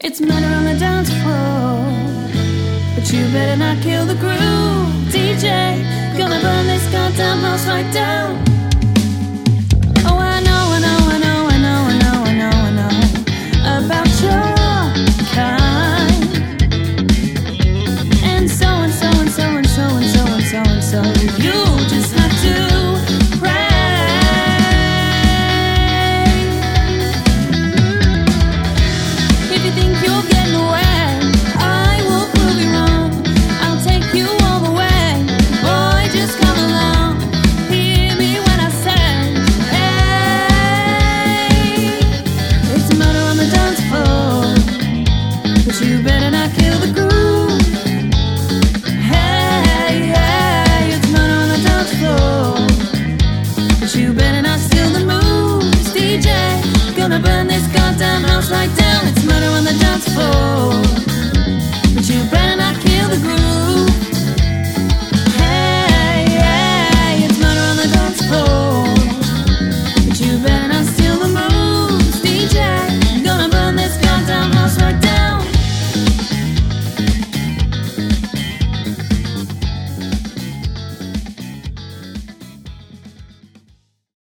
It's murder on the dance floor, but you better not kill the groove. DJ, gonna burn this goddamn house right down. Oh, I know, I know, I know, I know, I know, I know, I know about your kind. And so and so and so and so and so and so and so. You just have to pray. If you think you're getting away, I will prove you wrong. I'll take you all the way. Boy, just come along. Hear me when I say, hey, it's murder on the dance floor, but you better not kill the groove.